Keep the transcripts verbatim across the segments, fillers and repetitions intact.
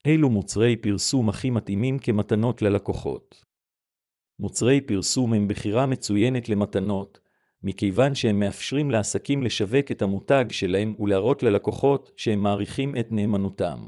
אילו מוצרי פרסום הכי מתאימים כמתנות ללקוחות? מוצרי פרסום הם בחירה מצוינת למתנות, מכיוון שהם מאפשרים לעסקים לשווק את המותג שלהם ולהראות ללקוחות שהם מעריכים את נאמנותם.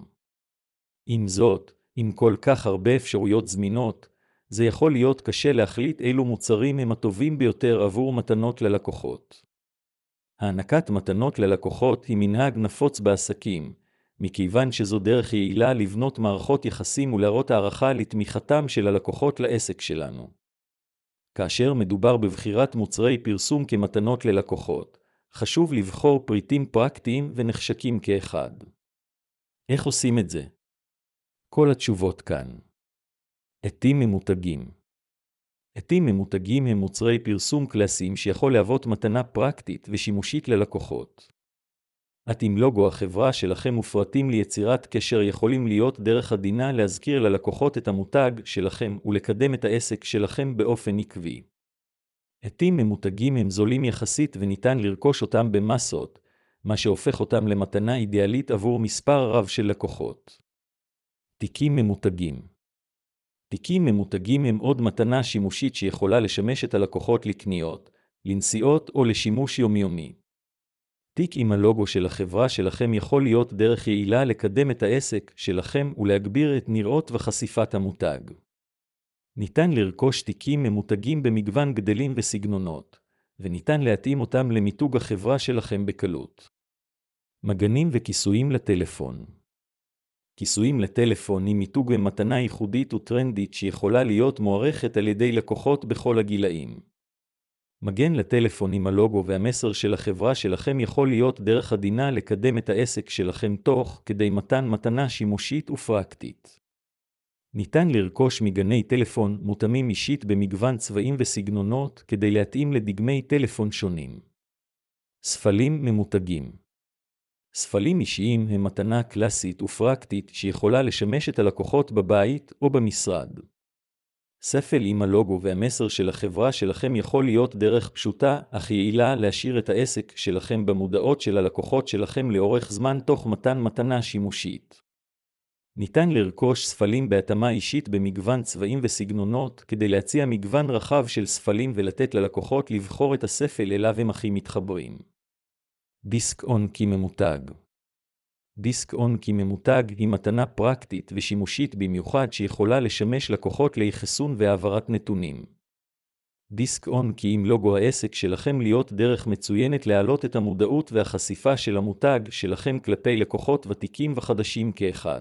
עם זאת, עם כל כך הרבה אפשרויות זמינות, זה יכול להיות קשה להחליט אילו מוצרים הם הטובים ביותר עבור מתנות ללקוחות. הענקת מתנות ללקוחות היא מנהג נפוץ בעסקים, מכיוון שזו דרך יעילה לבנות מערכות יחסים ולהראות הערכה לתמיכתם של הלקוחות לעסק שלנו. כאשר מדובר בבחירת מוצרי פרסום כמתנות ללקוחות, חשוב לבחור פריטים פרקטיים ונחשקים כאחד. איך עושים את זה? כל התשובות כאן. עטים ממותגים. עטים ממותגים הם מוצרי פרסום קלאסיים שיכול להוות מתנה פרקטית ושימושית ללקוחות. עטים לוגו החברה שלכם ופרטים ליצירת קשר יכולים להיות דרך עדינה להזכיר ללקוחות את המותג שלכם ולקדם את העסק שלכם באופן עקבי. עטים ממותגים הם זולים יחסית וניתן לרכוש אותם במסות, מה שהופך אותם למתנה אידיאלית עבור מספר רב של לקוחות. תיקים ממותגים. תיקים ממותגים הם עוד מתנה שימושית שיכולה לשמש את הלקוחות לקניות, לנסיעות או לשימוש יומיומי. תיק עם הלוגו של החברה שלכם יכול להיות דרך יעילה לקדם את העסק שלכם ולהגביר את נראות וחשיפת המותג. ניתן לרכוש תיקים ממותגים במגוון גדלים וסגנונות, וניתן להתאים אותם למיתוג החברה שלכם בקלות. מגנים וכיסויים לטלפון. כיסויים לטלפון היא מיתוג ומתנה ייחודית וטרנדית שיכולה להיות מוערכת על ידי לקוחות בכל הגילאים. מגן לטלפון עם הלוגו והמסר של החברה שלכם יכול להיות דרך עדינה לקדם את העסק שלכם תוך כדי מתן מתנה שימושית ופרקטית. ניתן לרכוש מגני טלפון מותאמים אישית במגוון צבעים וסגנונות כדי להתאים לדגמי טלפון שונים. ספלים ממותגים. ספלים אישיים הם מתנה קלאסית ופרקטית שיכולה לשמש את הלקוחות בבית או במשרד. ספל עם הלוגו והמסר של החברה שלכם יכול להיות דרך פשוטה אך יעילה להשאיר את העסק שלכם במודעות של הלקוחות שלכם לאורך זמן תוך מתן מתנה שימושית. ניתן לרכוש ספלים בהתאמה אישית במגוון צבעים וסגנונות כדי להציע מגוון רחב של ספלים ולתת ללקוחות לבחור את הספל אליו הם הכי מתחברים. דיסק און קי ממותג. דיסק און קי ממותג היא מתנה פרקטית ושימושית במיוחד שיכולה לשמש לקוחות לאחסון והעברת נתונים. דיסק און קי עם לוגו העסק שלכם להיות דרך מצוינת להעלות את המודעות והחשיפה של המותג שלכם כלפי לקוחות ותיקים וחדשים כאחד.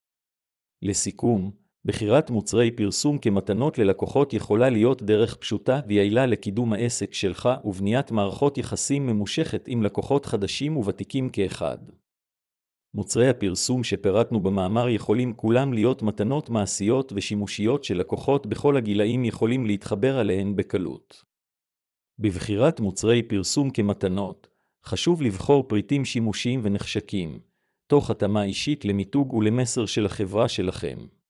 לסיכום, בחירת מוצרי פרסום כמתנות ללקוחות יכולה להיות דרך פשוטה ויעילה לקידום העסק שלך ובניית מערכות יחסים ממושכת עם לקוחות חדשים וותיקים כאחד. מוצרי הפרסום שפירטנו במאמר יכולים כולם להיות מתנות מעשיות ושימושיות שלקוחות בכל הגילאים יכולים להתחבר עליהן בקלות. בבחירת מוצרי פרסום כמתנות, חשוב לבחור פריטים שימושיים ונחשקים, תוך התאמה אישית למיתוג ולמסר של החברה שלכם.